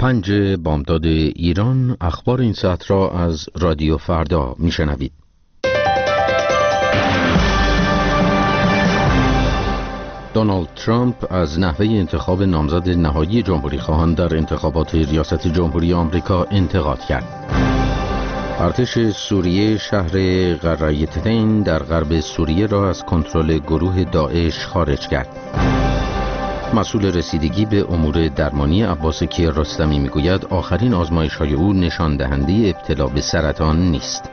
5 بامداد ایران. اخبار این ساعت را از رادیو فردا میشنوید. دونالد ترامپ از نحوه انتخاب نامزد نهایی جمهوری خواهان در انتخابات ریاست جمهوری آمریکا انتقاد کرد. ارتش سوریه شهر قرایتین در غرب سوریه را از کنترل گروه داعش خارج کرد. مسئول رسیدگی به امور درمانی عباس کیارستمی میگوید آخرین آزمایش‌های او نشان دهنده ابتلا به سرطان نیست.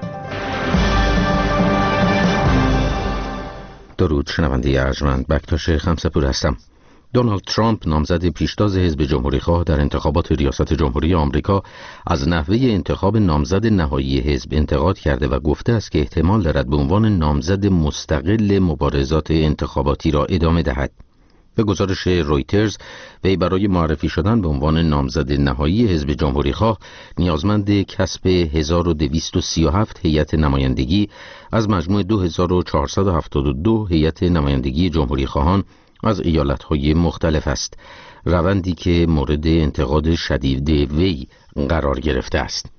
درود شنونده ارجمند، بکتاش خمسپور هستم. دونالد ترامپ نامزد پیشتاز حزب جمهوری خواه در انتخابات ریاست جمهوری آمریکا از نحوه انتخاب نامزد نهایی حزب انتقاد کرده و گفته است که احتمال دارد به عنوان نامزد مستقل مبارزات انتخاباتی را ادامه دهد. به گزارش رویترز، وی برای معرفی شدن به عنوان نامزد نهایی حزب جمهوری خواه نیازمند کسب 1237 هیئت نمایندگی از مجموع 2472 هیئت نمایندگی جمهوری خواهان از ایالت‌های مختلف است، روندی که مورد انتقاد شدید وی قرار گرفته است.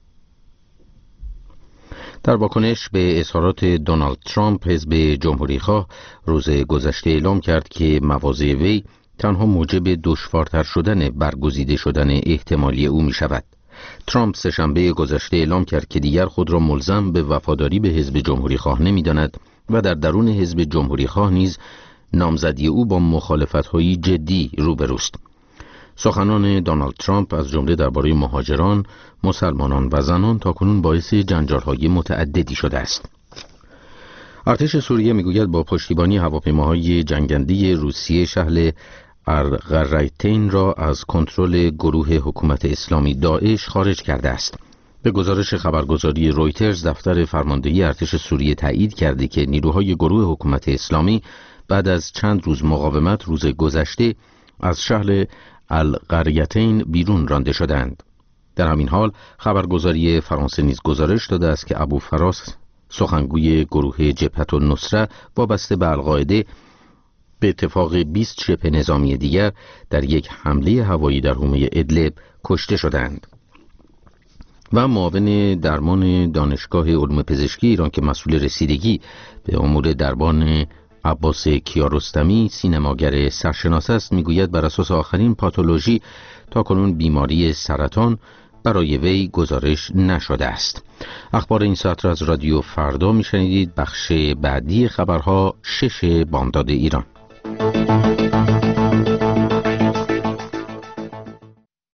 در واکنش به اظهارات دونالد ترامپ، حزب جمهوری خواه روز گذشته اعلام کرد که مواضع وی تنها موجب دشوارتر شدن برگزیده شدن احتمالی او می شود. ترامپ سه‌شنبه گذشته اعلام کرد که دیگر خود را ملزم به وفاداری به حزب جمهوری خواه نمی داند و در درون حزب جمهوری خواه نیز نامزدی او با مخالفت‌های جدی روبروست. سخنان دونالد ترامپ از جمله درباره مهاجران، مسلمانان و زنان تاکنون باعث جنجال‌های متعددی شده است. ارتش سوریه میگوید با پشتیبانی هواپیماهای جنگنده روسیه شهر القرایتین را از کنترل گروه حکومت اسلامی داعش خارج کرده است. به گزارش خبرگزاری رویترز، دفتر فرماندهی ارتش سوریه تایید کرده که نیروهای گروه حکومت اسلامی بعد از چند روز مقاومت روز گذشته از شهر القرایتین بیرون رانده شدند. در همین حال خبرگزاری فرانسه نیز گزارش داده است که ابو فراس، سخنگوی گروه جبهة النصره وابسته به القاعده، به اتفاق 20 شبه نظامی دیگر در یک حمله هوایی در حومه ادلب کشته شدند. و معاون درمان دانشگاه علوم پزشکی ایران که مسئول رسیدگی به امور درمان عباس کیارستمی، سینماگر سرشناس است، میگوید بر اساس آخرین پاتولوژی تاکنون بیماری سرطان برای وی گزارش نشده است. اخبار این ساعت را از رادیو فردا میشنیدید. بخش بعدی خبرها 6 بامداد ایران.